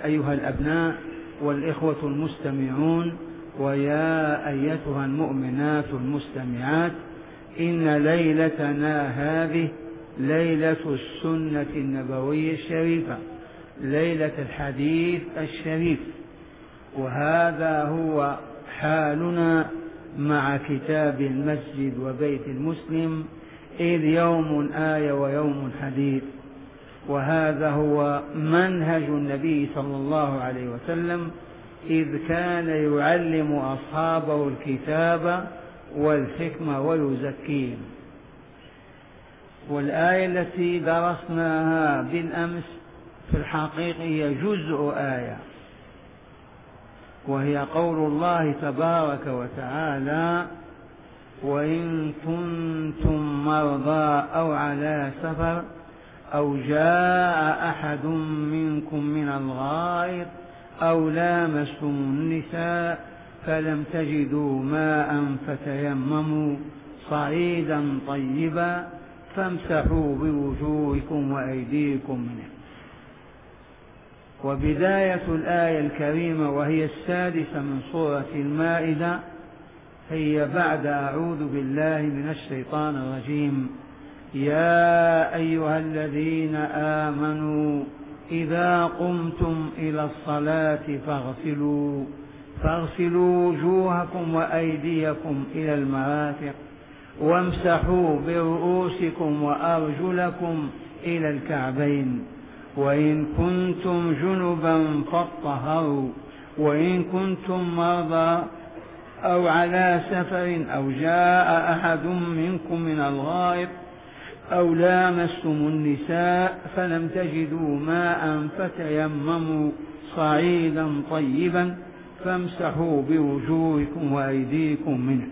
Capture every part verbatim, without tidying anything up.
أيها الأبناء والإخوة المستمعون، ويا أيتها المؤمنات المستمعات، إن ليلتنا هذه ليلة السنة النبوية الشريفة، ليلة الحديث الشريف، وهذا هو حالنا مع كتاب المسجد وبيت المسلم، إذ يوم آية ويوم حديث. وهذا هو منهج النبي صلى الله عليه وسلم، إذ كان يعلم أصحابه الكتاب والحكمة ويزكيهم. والآية التي درسناها بالأمس في الحقيقة هي جزء آية، وهي قول الله تبارك وتعالى: وإن كنتم مرضى أو على سفر أو جاء أحد منكم من الغائط أو لامستم النساء فلم تجدوا ماء فتيمموا صعيدا طيبا فامسحوا بوجوهكم وأيديكم منه. وبداية الآية الكريمة وهي السادسة من سورة المائدة هي بعد أعوذ بالله من الشيطان الرجيم: يا أيها الذين آمنوا إذا قمتم إلى الصلاة فاغسلوا فاغسلوا وجوهكم وأيديكم إلى المرافق وامسحوا برؤوسكم وأرجلكم إلى الكعبين وإن كنتم جنبا فاطهروا وإن كنتم مرضى أو على سفر أو جاء أحد منكم من الغائط أو لامستم النساء فلم تجدوا ماء فتيمموا صعيدا طيبا فامسحوا بوجوهكم وأيديكم منه.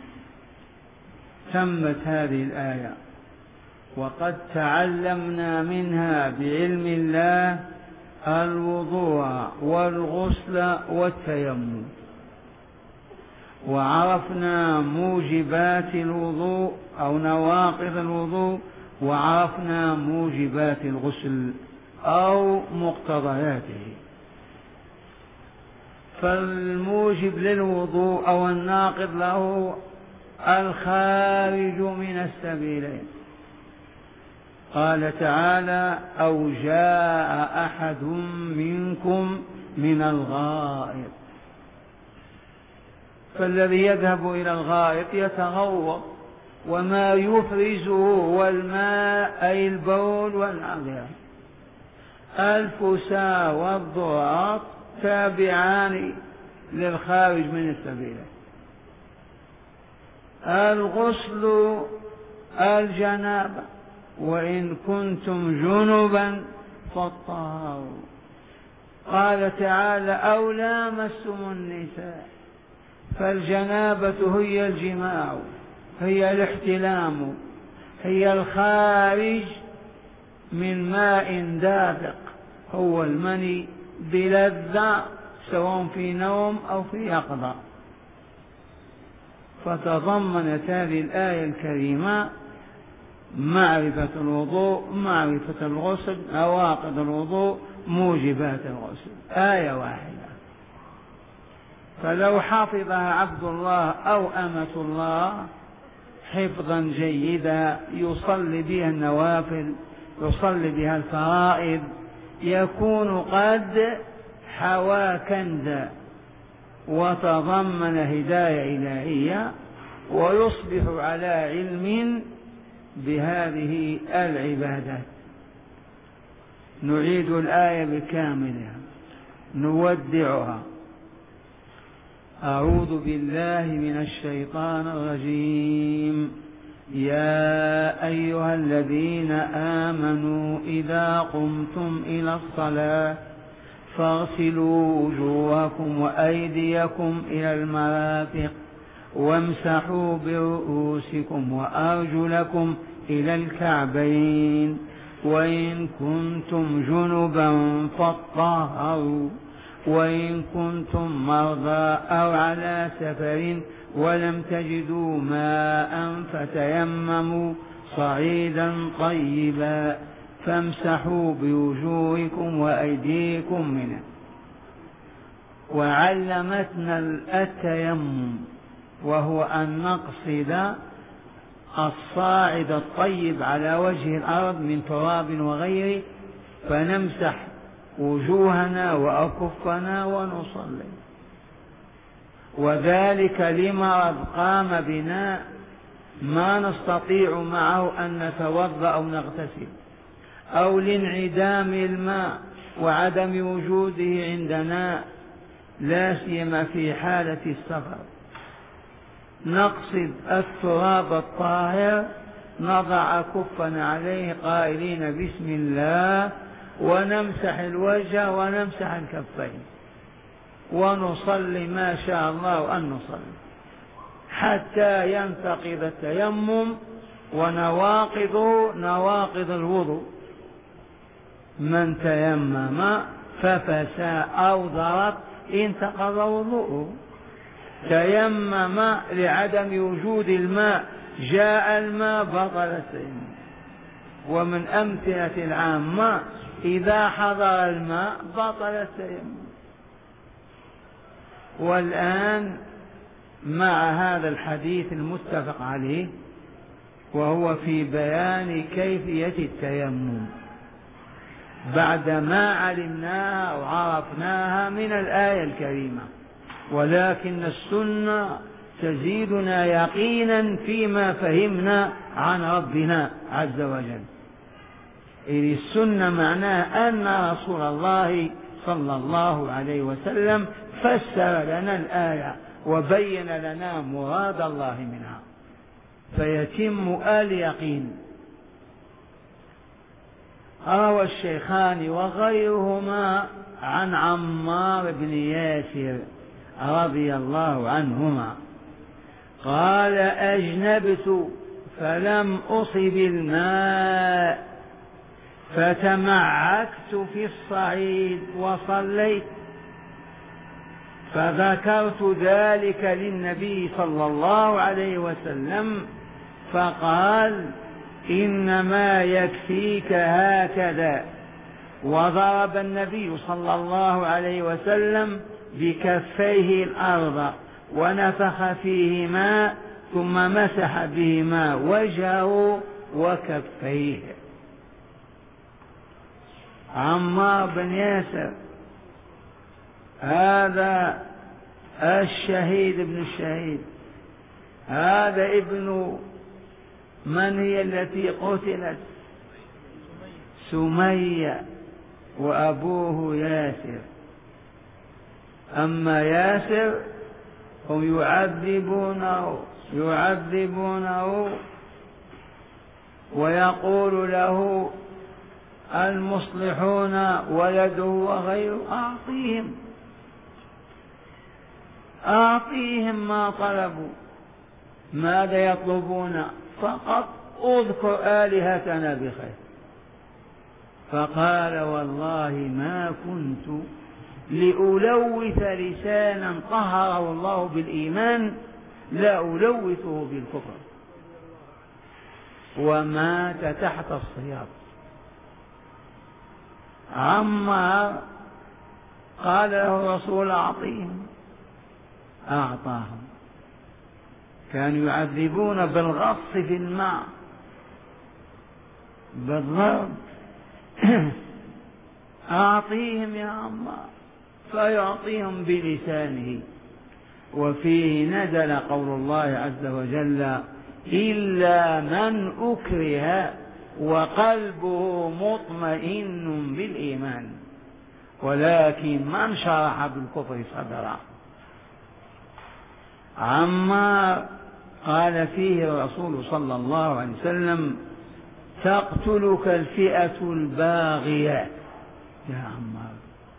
تمت هذه الآية، وقد تعلمنا منها بعلم الله الوضوء والغسل والتيمم، وعرفنا موجبات الوضوء أو نواقض الوضوء، وعرفنا موجبات الغسل أو مقتضياته. فالموجب للوضوء أو الناقض له الخارج من السبيلين. قال تعالى: أو جاء أحد منكم من الغائط. فالذي يذهب إلى الغائط يتغوط، وما يفرزه هو الماء أي البول والعذاب. الفساء والضراط تابعان للخارج من السبيل. الغسل الجنابة، وإن كنتم جنبا فاطهروا. قال تعالى: أو لامستم النساء. فالجنابة هي الجماع، هي الاحتلام، هي الخارج من ماء دافق هو المني بلذة، سواء في نوم أو في يقظة. فتضمنت هذه الآية الكريمة معرفة الوضوء، معرفة الغسل، نواقض الوضوء، موجبات الغسل، آية واحدة. فلو حفظها عبد الله أو أمة الله حفظا جيدا، يصلي بها النوافل، يصلي بها الفرائض، يكون قد حوى كنزا وتضمن هداية إلهية، ويصبح على علم بهذه العبادات. نعيد الآية بكاملها، نودعها. أعوذ بالله من الشيطان الرجيم: يا أيها الذين آمنوا إذا قمتم إلى الصلاة فاغسلوا وجوهكم وأيديكم إلى المرافق وامسحوا برؤوسكم وأرجلكم إلى الكعبين وإن كنتم جنبا فاطهروا وإن كنتم مرضى أو على سفر ولم تجدوا ماء فتيمموا صعيدا طيبا فامسحوا بوجوهكم وأيديكم منه. وعلمتنا التيمم، وهو أن نقصد الصاعد الطيب على وجه الأرض من تراب وغيره، فنمسح وجوهنا وأكفنا ونصلي. وذلك لمرض قام بنا ما نستطيع معه أن نتوضأ أو نغتسل، أو لانعدام الماء وعدم وجوده عندنا لا سيما في حالة السفر. نقصد التراب الطاهر، نضع كفنا عليه قائلين بسم الله، ونمسح الوجه ونمسح الكفين ونصلي ما شاء الله أن نصلي حتى ينتقض التيمم ونواقضه نواقض الوضوء. من تيمم ففسى أو ضرب انتقض وضوءه. تيمم لعدم وجود الماء، جاء الماء بطل التيمم. ومن أمثلة العامة إذا حضر الماء بطل التيمم. والآن مع هذا الحديث المتفق عليه، وهو في بيان كيفية التيمم بعدما علمناها وعرفناها من الآية الكريمة، ولكن السنة تزيدنا يقينا فيما فهمنا عن ربنا عز وجل. إذ السنة معناها أن رسول الله صلى الله عليه وسلم فسر لنا الآية وبين لنا مراد الله منها، فيتم اليقين. روى الشيخان وغيرهما عن عمار بن ياسر رضي الله عنهما قال: أجنبت فلم أصب الماء فتمعكت في الصعيد وصليت، فذكرت ذلك للنبي صلى الله عليه وسلم فقال: إنما يكفيك هكذا. وضرب النبي صلى الله عليه وسلم بكفيه الأرض ونفخ فيهما ثم مسح بهما وجهه وكفيه. عمار بن ياسر هذا الشهيد ابن الشهيد، هذا ابن من هي التي قتلت؟ سمية، وأبوه ياسر. أما ياسر هم يعذبونه يعذبونه ويقول له المصلحون ولده وغيره: أعطيهم أعطيهم ما طلبوا. ماذا يطلبون؟ فقط اذكر آلهتنا بخير. فقال: والله ما كنت لألوث لسانا طهره الله بالإيمان لا ألوثه بالكفر. ومات تحت الصياط. عمار قال له الرسول: أعطيهم. أعطاهم. كانوا يعذبون بالغص في الماء، بالضرب. أعطيهم يا عمار، فيعطيهم بلسانه. وفيه نزل قول الله عز وجل: إلا من أكره وقلبه مطمئن بالإيمان ولكن من شرح بالكفر صدره. عما قال فيه الرسول صلى الله عليه وسلم: تقتلك الفئة الباغية. يا عمار،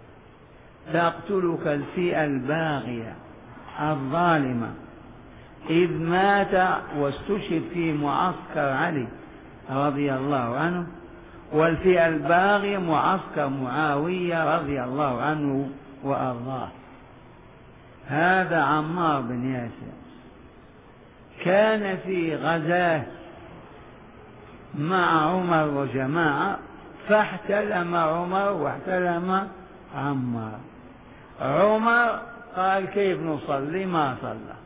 تقتلك الفئة الباغية الظالمة. إذ مات واستشهد في معسكر علي رضي الله عنه، والفئة الباغية معسكر معاوية رضي الله عنه وأرضاه. هذا عمار بن ياسر كان في غزاه مع عمر وجماعة، فاحتلم عمر واحتلم عمار. عمر قال كيف نصلي؟ ما صلى.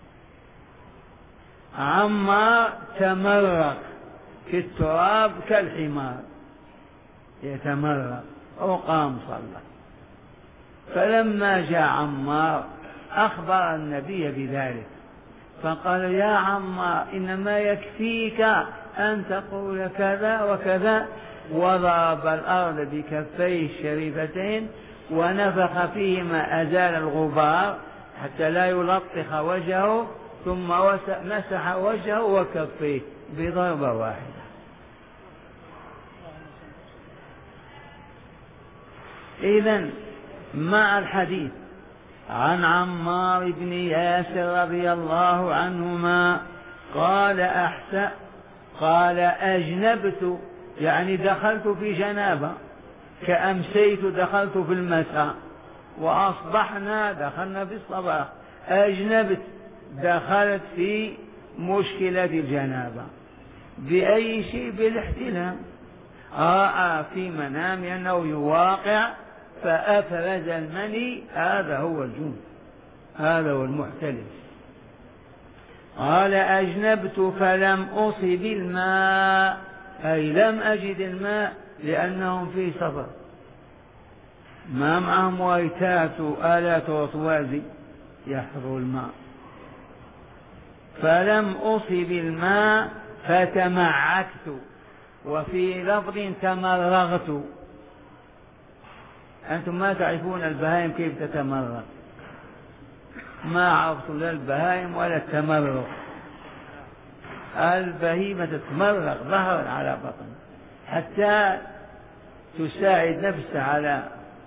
عمار تمرق في التراب كالحمار يتمرق وقام صلى. فلما جاء عمار أخبر النبي بذلك فقال يا عمار إنما يكفيك أن تقول كذا وكذا، وضرب الأرض بكفيه الشريفتين ونفخ فيهما أزال الغبار حتى لا يلطخ وجهه، ثم مسح وجهه وكفيه بضربة واحدة. إذن مع الحديث عن عمار بن ياسر رضي الله عنهما قال أحسن قال أجنبت، يعني دخلت في جنابة، كأمسيت دخلت في المساء، وأصبحنا دخلنا في الصباح. أجنبت دخلت في مشكلة الجنابة بأي شيء؟ بالاحتلام. رأى في منام أنه يواقع فأفرز المني، هذا هو الجنب، هذا هو المحتلم. قال أجنبت فلم أصب الماء، أي لم أجد الماء لأنهم في سفر ما معهم ويتات آلات وطوازي يحفظوا الماء. فلم أصب الماء فتمعكت، وفي لفظ تمرغت. أنتم ما تعرفون البهائم كيف تتمرغ، ما عرفتم لا البهائم ولا التمرغ. البهيمة تتمرغ ظهرا على بطن حتى تساعد نفسها على،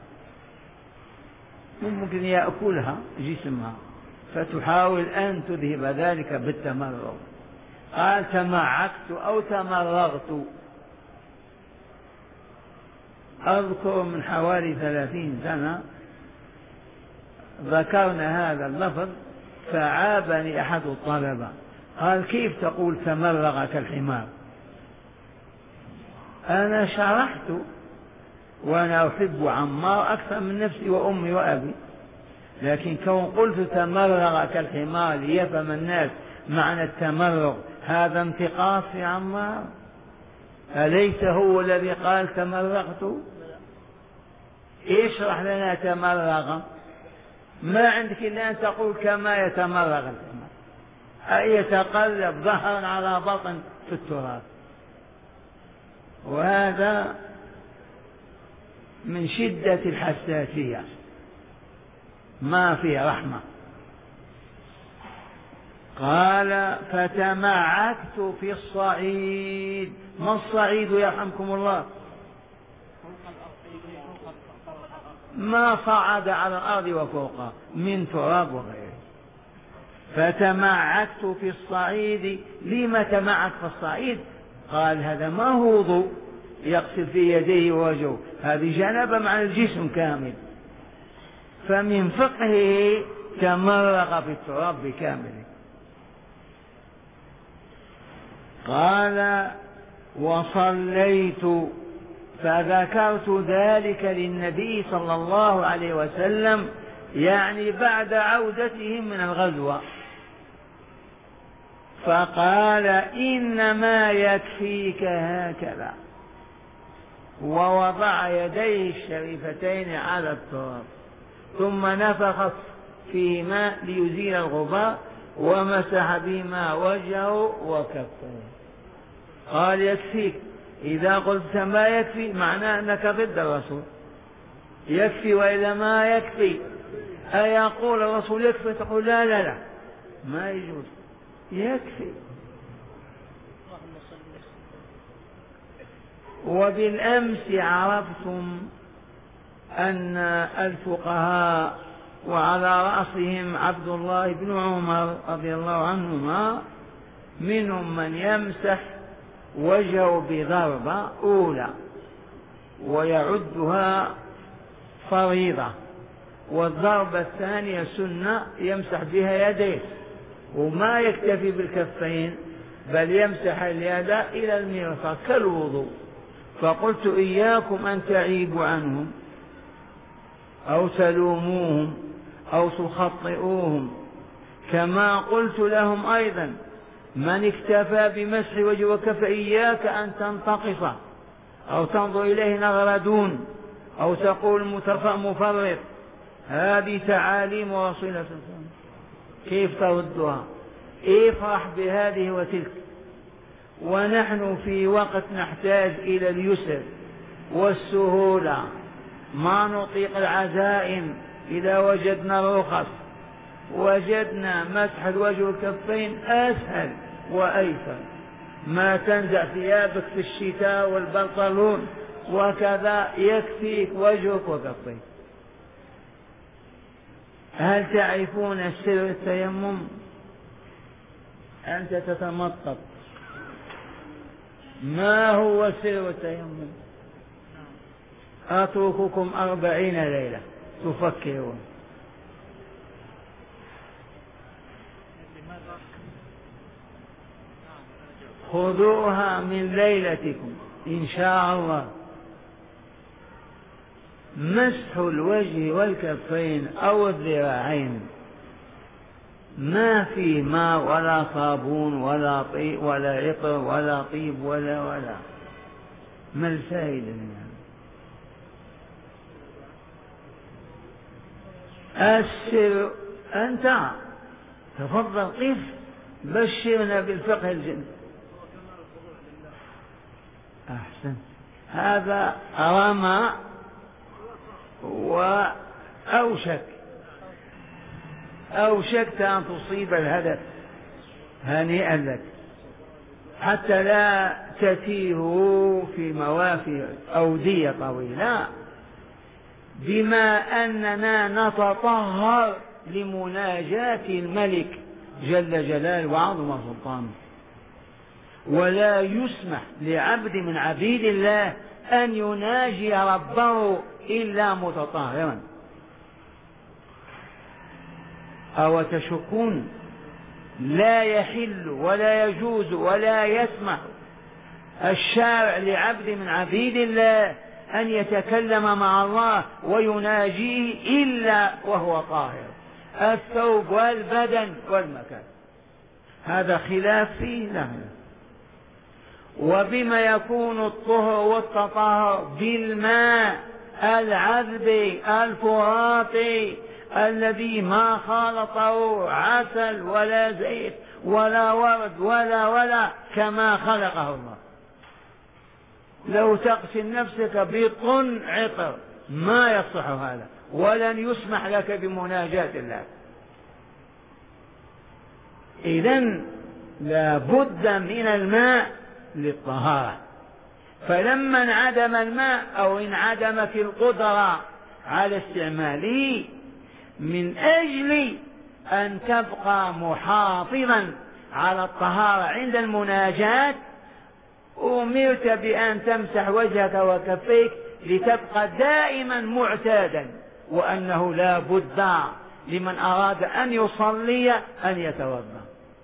ممكن يأكلها جسمها، فتحاول أن تذهب ذلك بالتمرغ. قال تمعكت أو تمرغت. أذكر من حوالي ثلاثين سنة ذكرنا هذا اللفظ فعابني أحد الطلبة قال كيف تقول تمرغ كالحمار؟ أنا شرحت وأنا أحب عمار أكثر من نفسي وأمي وأبي، لكن كون قلت تمرغ كالحمار ليفهم الناس معنى التمرغ، هذا انتقاص في عمار. أليس هو الذي قال تمرغت؟ اشرح لنا تمرغ. ما عندك إلا أن تقول كما يتمرغ الحمار، أي يتقلب ظهرا على بطن في التراب، وهذا من شدة الحساسية ما في رحمة. قال فتمعكت في الصعيد. ما الصعيد يرحمكم الله؟ ما صعد على الأرض وفوقها من تراب وغيره. فتمعكت في الصعيد. لما تمعك في الصعيد؟ قال هذا ما هو وضوء يغسل في يديه ووجهه، هذه جنابة مع الجسم كامل، فمن فقهه تمرغ في التراب بكامله. قال وصليت فذكرت ذلك للنبي صلى الله عليه وسلم، يعني بعد عودتهم من الغزوة، فقال إنما يكفيك هكذا، ووضع يديه الشريفتين على التراب ثم نفخ فيهما ليزيل الغبار ومسح بهما وجهه وكفه. قال يكفيك. إذا قلت ما يكفي معناه أنك ضد الرسول. يكفي وإذا ما يكفي أيقول الرسول يكفي تقول لا لا لا ما يجوز، يكفي. وبالأمس عرفتم أن الفقهاء وعلى رأسهم عبد الله بن عمر رضي الله عنهما منهم من يمسح وجهه بضربة أولى ويعدها فريضة، والضربة الثانية سنة يمسح بها يديه، وما يكتفي بالكفين بل يمسح اليد إلى المرفق كالوضوء. فقلت إياكم أن تعيبوا عنهم، أو تلوموهم أو تخطئوهم، كما قلت لهم أيضا: من اكتفى بمسح وجه وكف إياك أن تنتقص أو تنظر إليه نظر دون أو تقول مفرط. هذه تعاليم رسول الله صلى الله عليه وسلم، كيف تردها؟ افرح بهذه وتلك. ونحن في وقت نحتاج إلى اليسر والسهولة، ما نطيق العزائم. إذا وجدنا الرخص وجدنا مسح الوجه والكفين أسهل وأيسر. ما تنزع ثيابك في الشتاء والبنطلون وكذا، يكفيك وجهك وكفيك. هل تعرفون سر التيمم؟ أنت تتمطط. ما هو سر التيمم؟ أترككم أربعين ليلة تفكرون. خذوها من ليلتكم إن شاء الله. مسح الوجه والكفين أو الذراعين، ما في ماء ولا صابون ولا طيب ولا عطر ولا طيب ولا ولا ما الفائدة منها؟ السر أنت تفضل قف، بشرنا بالفقه الجنة. أحسن. هذا رمى وأوشك أوشكت أن تصيب الهدف. هنيئا لك، حتى لا تتيه في موافي أودية طويلة، بما أننا نتطهر لمناجاة الملك جل جلاله وعظم سلطانه. ولا يسمح لعبد من عبيد الله أن يناجي ربه إلا متطهرا. أو تشكون؟ لا يحل ولا يجوز ولا يسمح الشارع لعبد من عبيد الله أن يتكلم مع الله ويناجيه إلا وهو طاهر، الثوب والبدن والمكان. هذا خلاف فيه لا. وبما يكون الطهر والتطهر؟ بالماء العذب الفراتي الذي ما خالطه عسل ولا زيت ولا ورد ولا ولا كما خلقه الله. لو تغسل نفسك بطن عطر ما يصح هذا، ولن يسمح لك بمناجاة الله. إذن لا بد من الماء للطهارة. فلما انعدم الماء أو انعدمت القدرة على استعماله، من أجل أن تبقى محافظا على الطهارة عند المناجاة، أمرت بأن تمسح وجهك وكفيك لتبقى دائما معتادا، وأنه لا بد لمن أراد أن يصلي أن يتوضأ.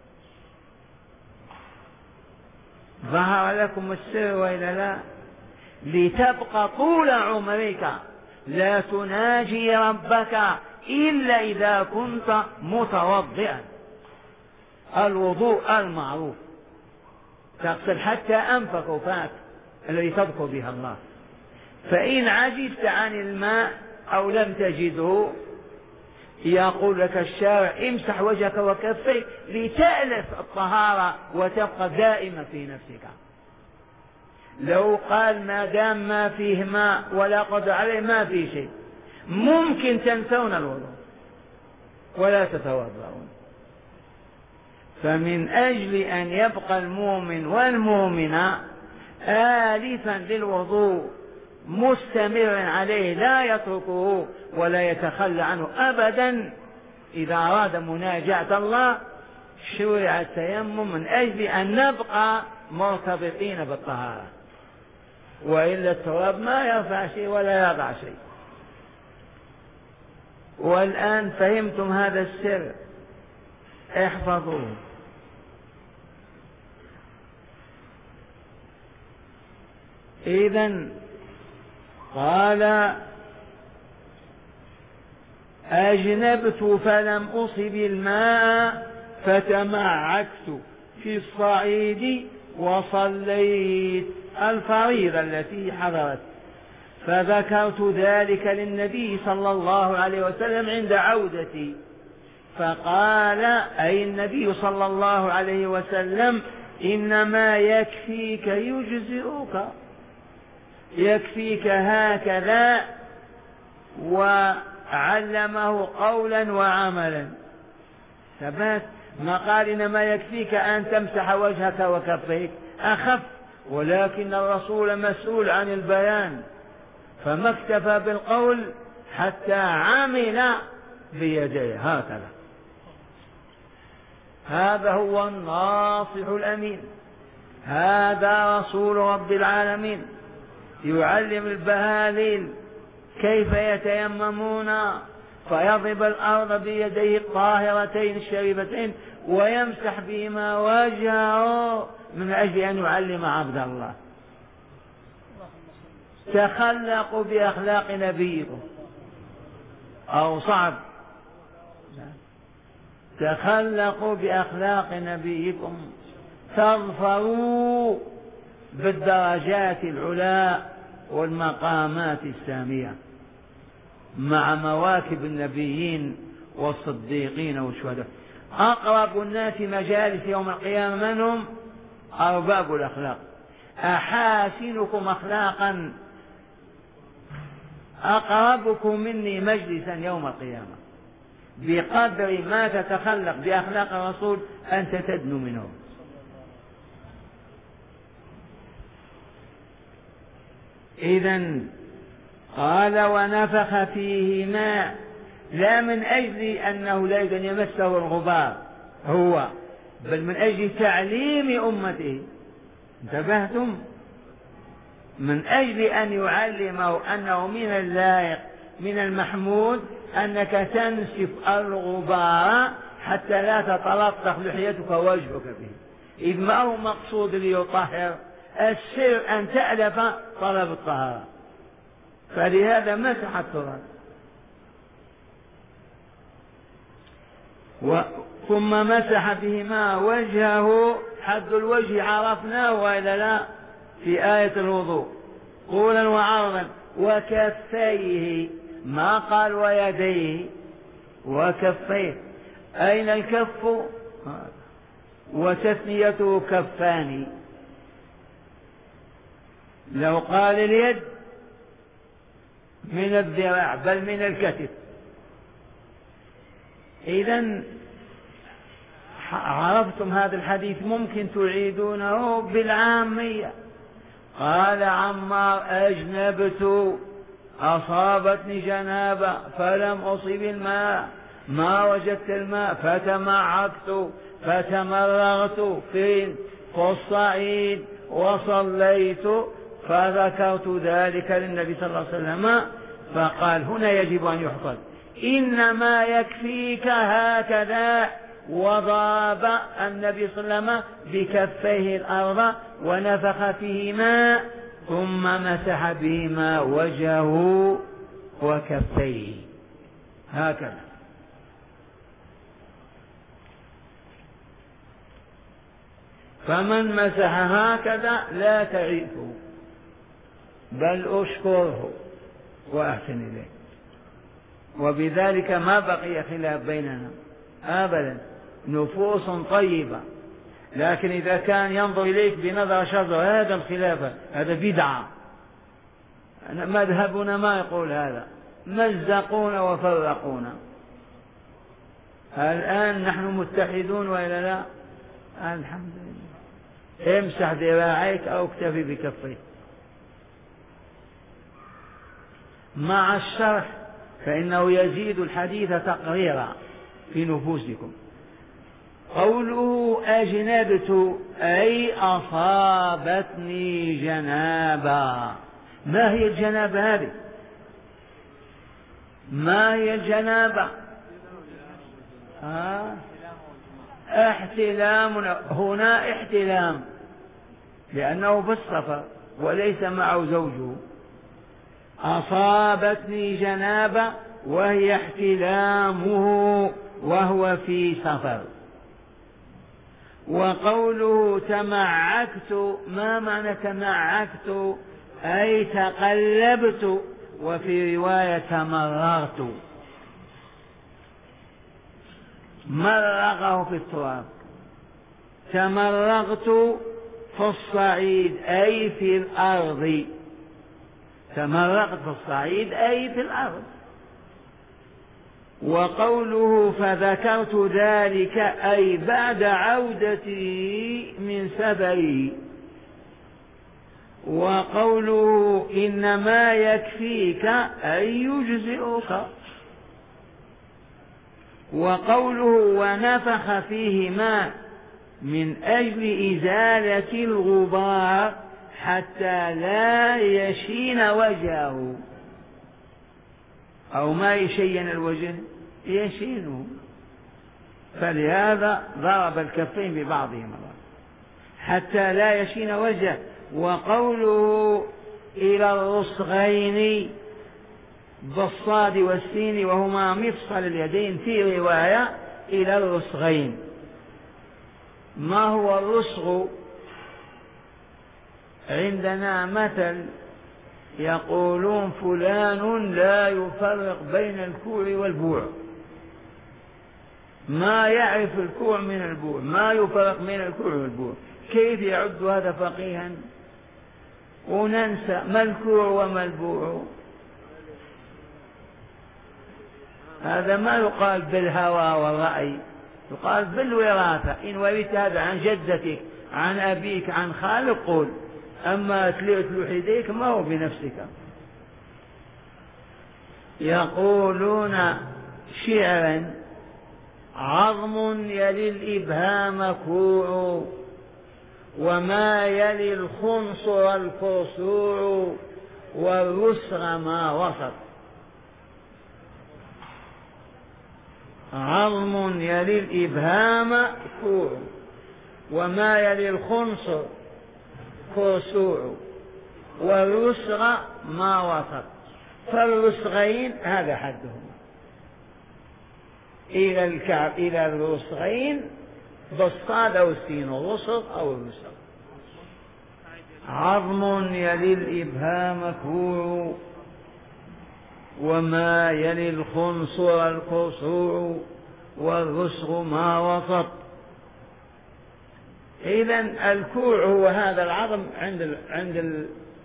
ظهر لكم السر وإلا لا؟ لتبقى طول عمرك لا تناجي ربك إلا إذا كنت متوضئا. الوضوء المعروف، تغسل حتى أنفك وفاك الذي تذكر بها الله. فإن عجزت عن الماء أو لم تجده، يقول لك الشارع امسح وجهك وكفيك لتألف الطهارة وتبقى دائما في نفسك. لو قال ما دام ما فيه ماء ولا قدر عليه ما في شيء، ممكن تنسون الوضوء ولا تتوضؤون. فمن أجل أن يبقى المؤمن والمؤمنة آلفا للوضوء مستمر عليه لا يتركه ولا يتخلى عنه أبدا، إذا أراد مناجاة الله شرع التيمم من أجل أن نبقى مرتبطين بالطهارة. وإلا التراب ما يرفع شيء ولا يضع شيء. والآن فهمتم هذا السر، احفظوه. إذن قال أجنبت فلم أصب الماء فتمعكت في الصعيد وصليت الفريضة التي حضرت، فذكرت ذلك للنبي صلى الله عليه وسلم عند عودتي، فقال أي النبي صلى الله عليه وسلم: إنما يكفيك يجزئك، يكفيك هكذا، وعلمه قولا وعملا ثبات. ما قال إنما يكفيك أن تمسح وجهك وكفيك، أخف، ولكن الرسول مسؤول عن البيان، فما اكتفى بالقول حتى عمل بيديه هكذا. هذا هو الناصح الأمين، هذا رسول رب العالمين يعلم البهاليل كيف يتيممون، فيضرب الأرض بيديه الطاهرتين الشريفتين ويمسح بهما وجهه من أجل أن يعلم عبد الله. تخلقوا بأخلاق نبيكم، أو صعب، تخلقوا بأخلاق نبيكم تظفروا بالدرجات العلى والمقامات السامية مع مواكب النبيين والصديقين والشهداء. أقرب الناس مجالس يوم القيامة من هم؟ أرباب الأخلاق. أحاسنكم أخلاقا أقربكم مني مجلسا يوم القيامة، بقدر ما تتخلق بأخلاق الرسول أنت تدنو منهم. إذن قال: ونفخ فيه ماء، لا من أجل أنه لا يمكن يمسه الغبار هو، بل من أجل تعليم أمته. انتبهتم؟ من أجل أن يعلمه أنه من اللائق من المحمود أنك تنسف الغبار حتى لا تتلطخ لحيتك ووجهك به، إذ ما هو مقصود ليطهر، السر أن تألف طلب الطهارة، فلهذا مسح التراب. و... ثم مسح بهما وجهه، حد الوجه عرفناه وإلا لا في آية الوضوء، طولا وعرضا، وكفيه، ما قال ويديه، وكفيه. أين الكف؟ وتثنيته كفان. لو قال اليد من الذراع بل من الكتف. إذن عرفتم هذا الحديث، ممكن تعيدونه بالعامية. قال عمار: أجنبت، أصابتني جنابة فلم أصب الماء، ما وجدت الماء فتمعكت فتمرغت في الصعيد وصليت، فذكرت ذلك للنبي صلى الله عليه وسلم، فقال: هنا يجب أن يحفظ: إنما يكفيك هكذا. وضرب النبي صلى الله عليه وسلم بكفيه الأرض ونفخ فيهما ثم مسح بهما وجهه وكفيه هكذا. فمن مسح هكذا لا تعيثه بل أشكره وأحسن إليه، وبذلك ما بقي خلاف بيننا أبدا، نفوس طيبة. لكن إذا كان ينظر إليك بنظر شر هذا الخلافة، هذا بدعة، مذهبنا ما يقول هذا، مزقونا وفرقونا. الآن نحن متحدون وإلا لا؟ الحمد لله. امسح ذراعيك أو اكتفي بكفيك. مع الشرح فإنه يزيد الحديث تقريرا في نفوسكم. قوله أجنبت أي أصابتني جنابا. ما هي الجنابة هذه؟ ما هي الجنابة؟ آه. احتلام، هنا احتلام لأنه في السفر وليس معه زوجه. أصابتني جنابة وهي احتلامه وهو في سفر. وقوله تمعكت، ما معنى تمعكت؟ أي تقلبت، وفي رواية تمرغت، مرغه في التراب. تمرغت في الصعيد أي في الأرض، تمرغت في الصعيد أي في الأرض. وقوله فذكرت ذلك أي بعد عودته من سفره. وقوله إنما يكفيك أي يجزئك. وقوله ونفخ فيهما من أجل إزالة الغبار حتى لا يشين وجهه، أو ما يشين الوجه يشينه، فلهذا ضرب الكفين ببعضهما حتى لا يشين وجهه. وقوله إلى الرسغين بالصاد والسين وهما مفصل اليدين، في رواية إلى الرسغين. ما هو الرسغ؟ عندنا مثل يقولون فلان لا يفرق بين الكوع والبوع، ما يعرف الكوع من البوع، ما يفرق بين الكوع والبوع. كيف يعد هذا فقيها؟ وننسى ما الكوع وما البوع. هذا ما يقال بالهوى والرأي، يقال بالوراثة. إن ورثت هذا عن جدتك عن أبيك عن خالك قل، أما تلوح يديك ما هو بنفسك. يقولون شعرا عظم يلي الإبهام كوع، وما يلي الخنصر الكسوع، والرسغ ما وسط. عظم يلي الإبهام كوع، وما يلي الخنصر كسوع، والرسغ ما وسط. فالرسغين هذا حدهم إلى الكعب، إلى الرسغين بالصاد أو السين، الرسغ أو الرسغ. عظم يلي الإبهام كوع، وما يلي الخنصر الكسوع، والرسغ ما وسط. إذن الكوع هو هذا العظم عند ال... عند ال...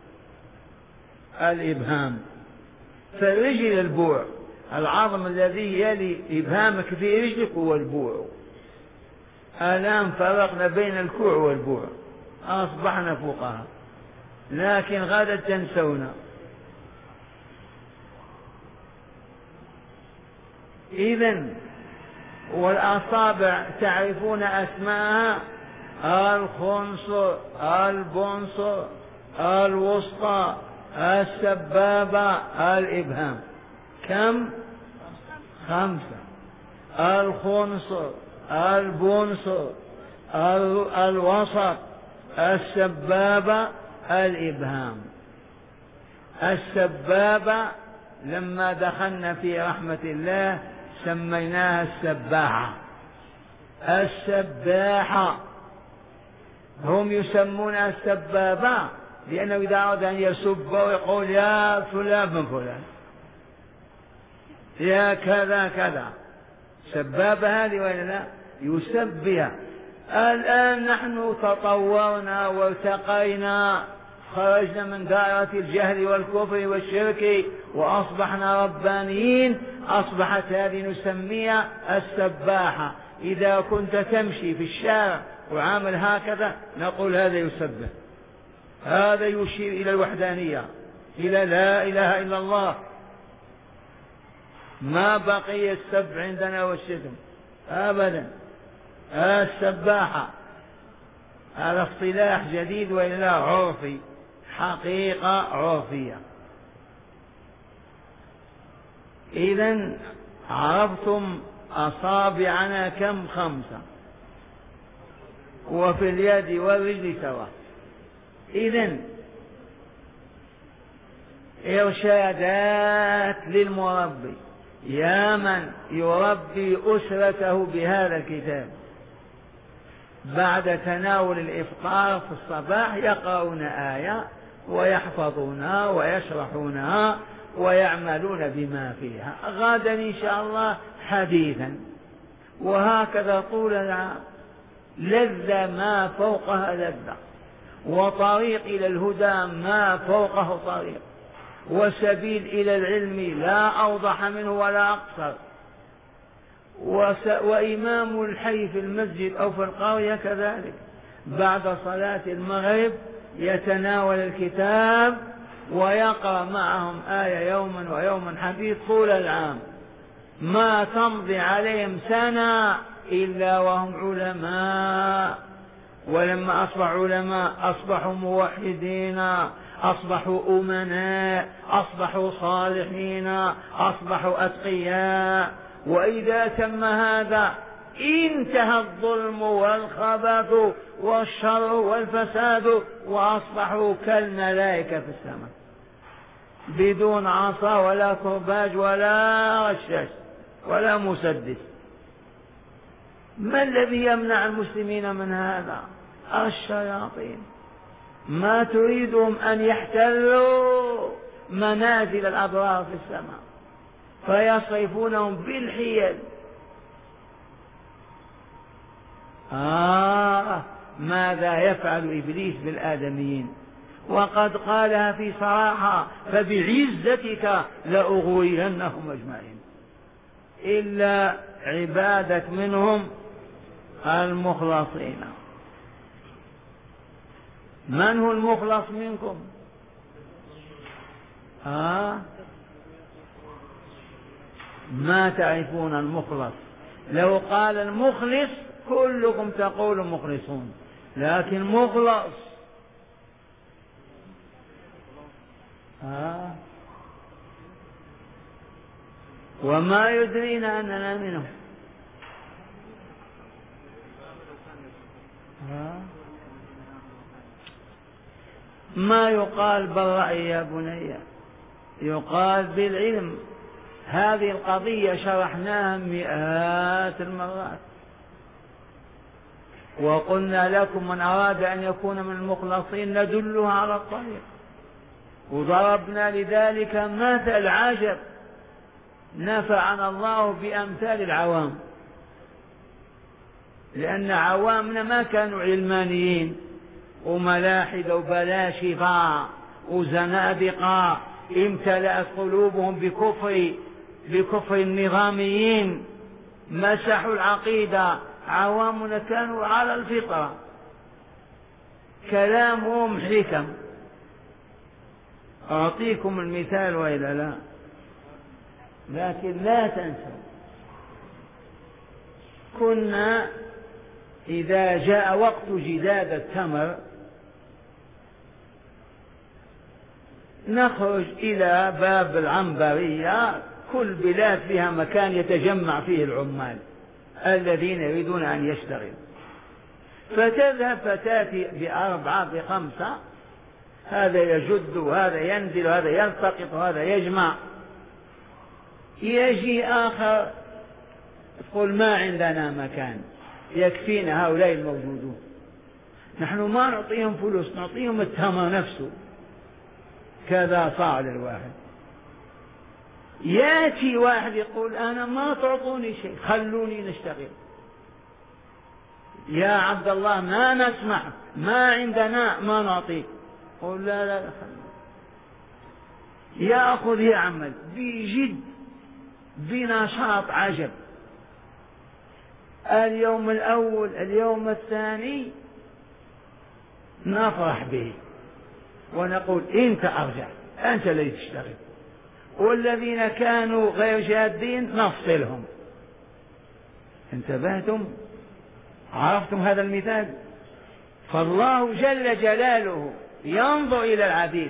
الإبهام. فالرجل البوع، العظم الذي يلي إبهامك في رجلك هو البوع. الآن فرقنا بين الكوع والبوع، أصبحنا فقهاء، لكن غدا تنسونا. إذن والأصابع تعرفون أسماءها: الخنصر، البنصر، الوسطى، السبابة، الإبهام. كم؟ خمسة: الخنصر، البنصر، الوسط، السبابة، الإبهام. السبابة لما دخلنا في رحمة الله سميناها السباحة. السباحة هم يسمونها السبابة لأنه إذا أراد أن يسب ويقول يا فلان من فلان، يا كذا كذا، سبابة هذه ولا لا؟ يسب بها. الآن نحن تطورنا وارتقينا، خرجنا من دائرة الجهل والكفر والشرك وأصبحنا ربانيين. أصبحت هذه نسميها السباحة. إذا كنت تمشي في الشارع وعامل هكذا نقول هذا يسبح، هذا يشير إلى الوحدانية، إلى لا إله إلا الله. ما بقي السب عندنا والشتم أبدا. السباحة هذا اصطلاح جديد وإلا عرفي، حقيقة عرفية. إذن عرفتم أصابعنا كم؟ خمسة، وفي اليد والرجل سواء. إذن إرشادات للمربي. يا من يربي أسرته بهذا الكتاب بعد تناول الإفطار في الصباح يقرؤون آية ويحفظونها ويشرحونها ويعملون بما فيها، غدا إن شاء الله حديثا، وهكذا طول العام. لذة ما فوقها لذة، وطريق إلى الهدى ما فوقه طريق، وسبيل إلى العلم لا أوضح منه ولا أقصر. وإمام الحي في المسجد أو في القرية كذلك بعد صلاة المغرب يتناول الكتاب ويقرأ معهم آية يوما ويوما حديث طول العام، ما تمضي عليهم سنة إلا وهم علماء. ولما أصبح علماء أصبحوا موحدين، أصبحوا أمناء، أصبحوا صالحين، أصبحوا أتقياء. وإذا تم هذا انتهى الظلم والخبث والشر والفساد، وأصبحوا كالملائكة في السماء بدون عصا ولا كرباج ولا رشاش ولا مسدس. ما الذي يمنع المسلمين من هذا؟ الشياطين ما تريدهم أن يحتلوا منازل الأبرار في السماء، فيصرفونهم بالحيل. آه ماذا يفعل إبليس بالآدميين؟ وقد قالها في صراحة: فبعزتك لأغوينهم أجمعين إلا عبادك منهم المخلصين. من هو المخلص منكم؟ آه ما تعرفون المخلص. لو قال المخلص كلكم تقول مخلصون، لكن مخلص آه وما يدرينا أننا منهم. آه ما يقال بالرأي يا بني، يقال بالعلم. هذه القضية شرحناها مئات المرات، وقلنا لكم من أراد أن يكون من المخلصين ندله على الطريق، وضربنا لذلك مثل عجب نفعنا الله بأمثال العوام، لأن عوامنا ما كانوا علمانيين وملاحدة وبلاشفة وزنادقة امتلأت قلوبهم بكفر بكفر النظاميين، مسحوا العقيدة. عوامنا كانوا على الفطرة، كلامهم حكم. أعطيكم المثال وإلا لا، لكن لا تنسوا كنا إذا جاء وقت جداد التمر نخرج إلى باب العنبرية، كل بلاد فيها مكان يتجمع فيه العمال الذين يريدون أن يشتغلوا، فتذهب فتاتي بأربعة بخمسة، هذا يجد وهذا ينزل وهذا يلتقط وهذا يجمع. يجي آخر يقول ما عندنا مكان يكفينا هؤلاء الموجودون، نحن ما نعطيهم فلوس، نعطيهم التمر نفسه. كذا صار للواحد. ياتي واحد يقول أنا ما تعطوني شيء، خلوني نشتغل. يا عبد الله ما نسمح، ما عندنا، ما نعطيك. قل لا لا لا، يأخذ يعمل بجد بنشاط عجب. اليوم الأول اليوم الثاني نفرح به ونقول انت ارجع، انت اللي تشتغل. والذين كانوا غير جادين نفصلهم. انتبهتم؟ عرفتم هذا المثال؟ فالله جل جلاله ينظر إلى العبيد،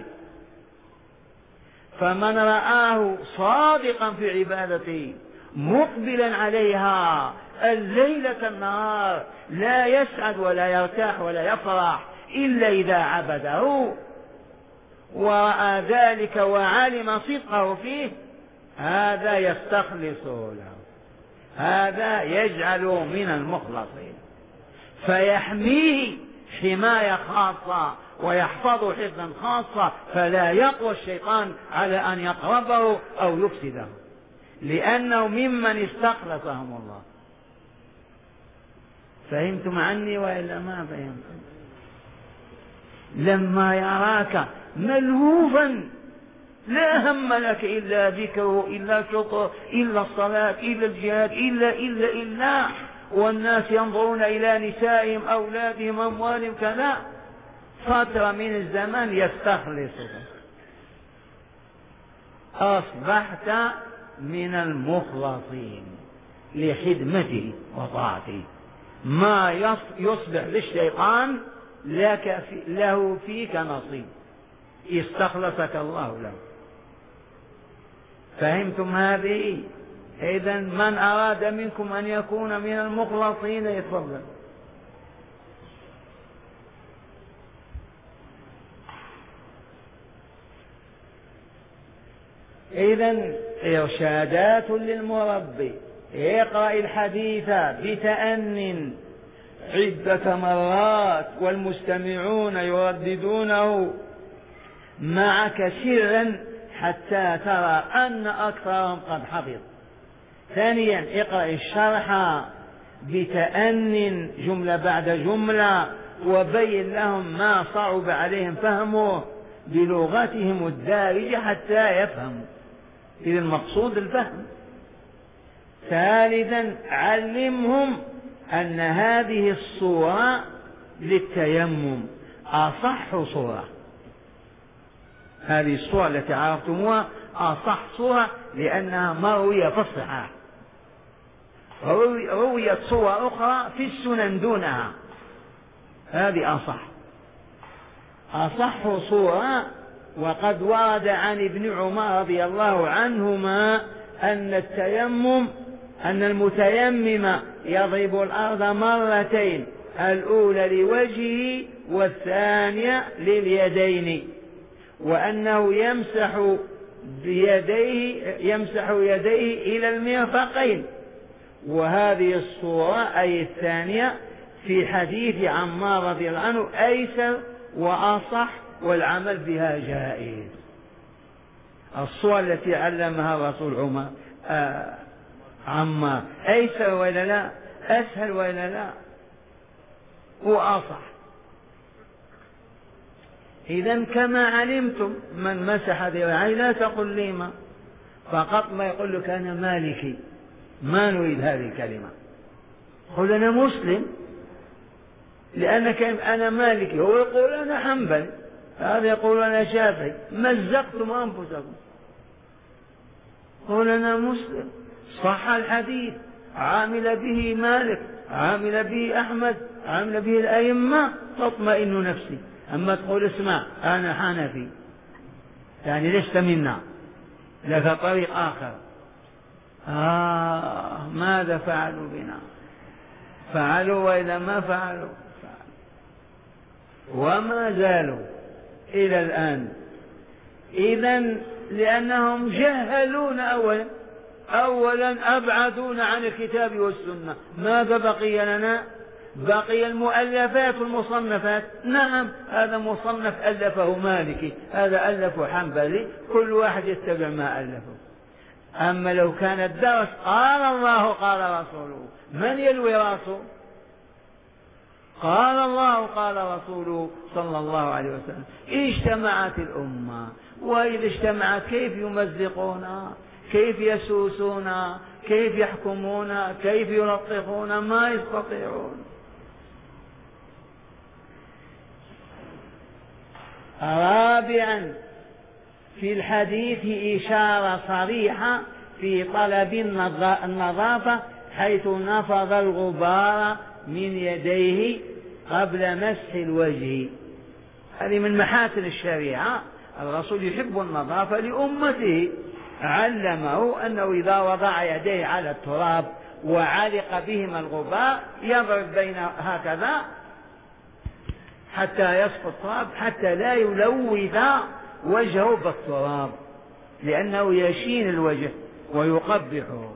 فمن رآه صادقا في عبادته مقبلا عليها الليل كالنهار لا يسعد ولا يرتاح ولا يفرح إلا إذا عبده، ورأى ذلك وعلم صدقه فيه، هذا يستخلصه له، هذا يجعل من المخلصين، فيحميه حماية خاصة ويحفظ حفظا خاصة، فلا يقوى الشيطان على أن يقربه أو يفسده، لأنه ممن استخلصهم الله. فهمتم عني وإلا ما فهمتم؟ لما يراك ملهوفا لا هم لك إلا ذكره، إلا شكر، إلا الصلاة، إلا الجهاد، إلا إلا إلا والناس ينظرون إلى نسائهم، أولادهم، أموالهم كذا، فترة من الزمان يستخلصك، أصبحت من المخلصين لخدمته وطاعته. ما يصبح للشيطان لك في له فيك نصيب، استخلصك الله له. فهمتم هذه؟ إذن من أراد منكم أن يكون من المخلصين يتفضل. إذن إرشادات للمربي: اقرأ الحديث بتأن عدة مرات والمستمعون يرددونه معك سرا حتى ترى أن أكثرهم قد حفظ. ثانيا اقرأ الشرح بتأن جملة بعد جملة، وبين لهم ما صعب عليهم فهمه بلغتهم الدارجة حتى يفهموا، إذا المقصود الفهم. ثالثا علمهم أن هذه الصورة للتيمم أصح صورة، هذه الصورة التي عرفتموها أصح صورة لأنها مروية في الصحاح، رويت صور أخرى في السنن دونها، هذه أصح أصح صورة. وقد ورد عن ابن عمر رضي الله عنهما أن التيمم أن المتيمم يضرب الأرض مرتين، الأولى لوجهه والثانية لليدين، وأنه يمسح بيديه يمسح يديه إلى المرفقين. وهذه الصورة أي الثانية في حديث عمار رضي الله عنه أيسر وأصح والعمل بها جائز. الصورة التي علمها الرسول عمر آه عمار أيسر ولا لا؟ أسهل ولا لا؟ وأصح. إذن كما علمتم من مسح ذراعي لا تقل لي ما، فقط ما يقول لك أنا مالكي، ما نريد هذه الكلمة، قل أنا مسلم، لأنك أنا مالكي، هو يقول أنا حنبلي، هذا يقول أنا شافعي، مزقتم أنفسكم. قل أنا مسلم، صح الحديث، عامل به مالك، عامل به أحمد، عامل به الأئمة، تطمئن نفسي. أما تقول اسمع أنا حنفي، يعني لست منا، لك طريق آخر. آه ماذا فعلوا بنا؟ فعلوا وإذا ما فعلوا فعلوا وما زالوا إلى الآن. إذن لأنهم جهلون أولا أولا أبعدونا عن الكتاب والسنة. ماذا بقي لنا؟ بقي المؤلفات والمصنفات. نعم هذا مصنف ألفه مالكي، هذا ألفه حنبلي، كل واحد يتبع ما ألفه. أما لو كان الدرس قال الله قال رسوله، من يلوي راسه؟ قال الله قال رسوله صلى الله عليه وسلم. اجتمعت الأمة، وإذا اجتمعت كيف يمزقون، كيف يسوسون، كيف يحكمون، كيف يلطفون، ما يستطيعون. رابعا في الحديث إشارة صريحة في طلب النظافة، حيث نفض الغبار من يديه قبل مسح الوجه. هذه من محاسن الشريعة. الرسول يحب النظافة لأمته، علمه أنه إذا وضع يديه على التراب وعلق بهما الغبار يضرب بين هكذا حتى يسقط التراب، حتى لا يلوث وجهه بالتراب، لأنه يشين الوجه ويقبحه.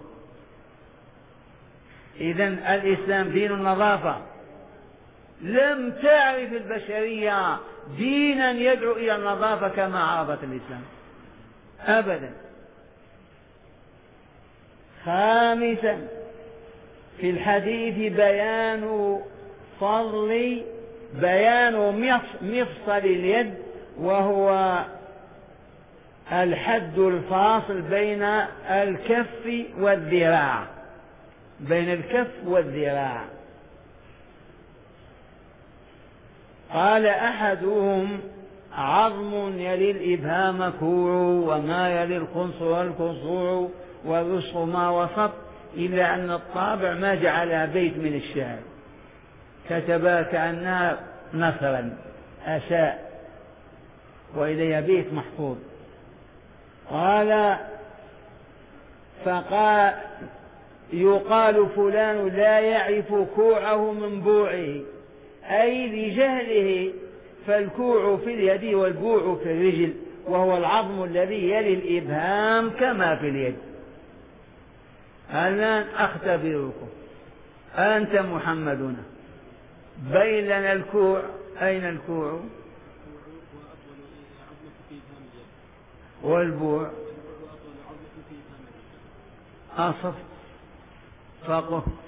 إذن الإسلام دين النظافة. لم تعرف البشرية دينا يدعو إلى النظافة كما عرفت الإسلام أبدا. خامسا في الحديث بيان فضل بيان مفصل اليد، وهو الحد الفاصل بين الكف والذراع، بين الكف والذراع. قال أحدهم عظم يلي الإبهام كوع، وما يلي القنصر القنصوع، والرسغ ما وسط، إلا أن الطابع ما جعلها بيت من الشعر، كتبها كأنها نثرا أساء، وإليها بيت محفوظ. قال فقال يقال فلان لا يعرف كوعه من بوعه، أي لجهله، فالكوع في اليد والبوع في الرجل، وهو العظم الذي يلي الإبهام كما في اليد. الآن أختبركم، أنت محمدنا، بين لنا الكوع، أين الكوع والبوع؟ أصف فقه